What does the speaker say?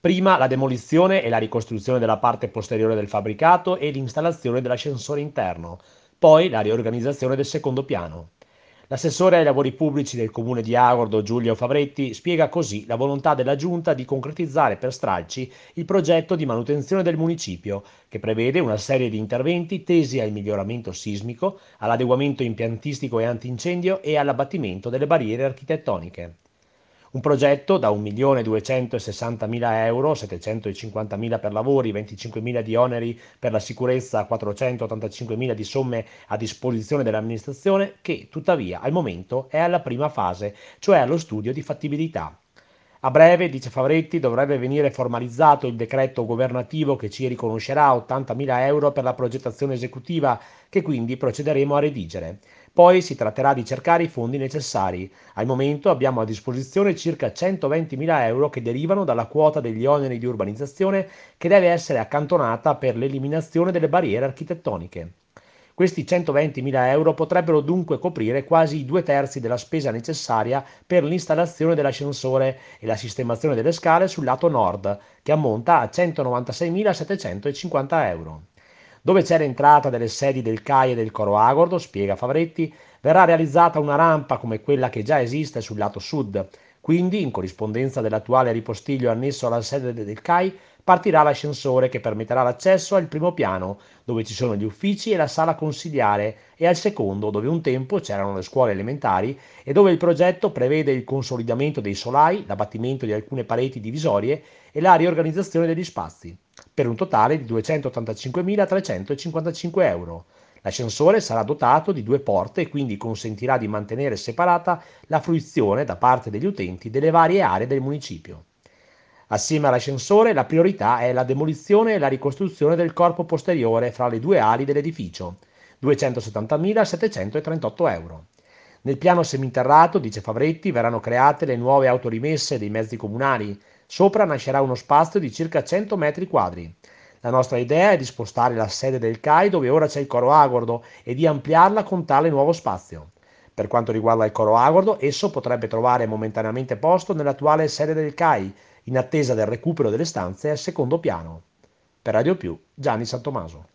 Prima la demolizione e la ricostruzione della parte posteriore del fabbricato e l'installazione dell'ascensore interno, poi la riorganizzazione del secondo piano. L'assessore ai lavori pubblici del comune di Agordo, Giulio Favretti, spiega così la volontà della giunta di concretizzare per stralci il progetto di manutenzione del municipio, che prevede una serie di interventi tesi al miglioramento sismico, all'adeguamento impiantistico e antincendio e all'abbattimento delle barriere architettoniche. Un progetto da 1.260.000 euro, 750.000 per lavori, 25.000 di oneri per la sicurezza, 485.000 di somme a disposizione dell'amministrazione, che tuttavia al momento è alla prima fase, cioè allo studio di fattibilità. A breve, dice Favretti, dovrebbe venire formalizzato il decreto governativo che ci riconoscerà 80.000 euro per la progettazione esecutiva, che quindi procederemo a redigere. Poi si tratterà di cercare i fondi necessari. Al momento abbiamo a disposizione circa 120.000 euro che derivano dalla quota degli oneri di urbanizzazione che deve essere accantonata per l'eliminazione delle barriere architettoniche. Questi 120.000 euro potrebbero dunque coprire quasi i 2/3 della spesa necessaria per l'installazione dell'ascensore e la sistemazione delle scale sul lato nord, che ammonta a 196.750 euro. Dove c'è l'entrata delle sedi del CAI e del Coro Agordo, spiega Favretti, verrà realizzata una rampa come quella che già esiste sul lato sud. Quindi, in corrispondenza dell'attuale ripostiglio annesso alla sede del CAI, partirà l'ascensore che permetterà l'accesso al primo piano, dove ci sono gli uffici e la sala consigliare, e al secondo, dove un tempo c'erano le scuole elementari e dove il progetto prevede il consolidamento dei solai, l'abbattimento di alcune pareti divisorie e la riorganizzazione degli spazi, per un totale di 285.355 euro. L'ascensore sarà dotato di due porte e quindi consentirà di mantenere separata la fruizione da parte degli utenti delle varie aree del municipio. Assieme all'ascensore, la priorità è la demolizione e la ricostruzione del corpo posteriore fra le due ali dell'edificio, 270.738 euro. Nel piano seminterrato, dice Favretti, verranno create le nuove autorimesse dei mezzi comunali. Sopra nascerà uno spazio di circa 100 metri quadri. La nostra idea è di spostare la sede del CAI dove ora c'è il coro Agordo e di ampliarla con tale nuovo spazio. Per quanto riguarda il coro Agordo, esso potrebbe trovare momentaneamente posto nell'attuale sede del CAI, in attesa del recupero delle stanze al secondo piano. Per Radio Più, Gianni Santomaso.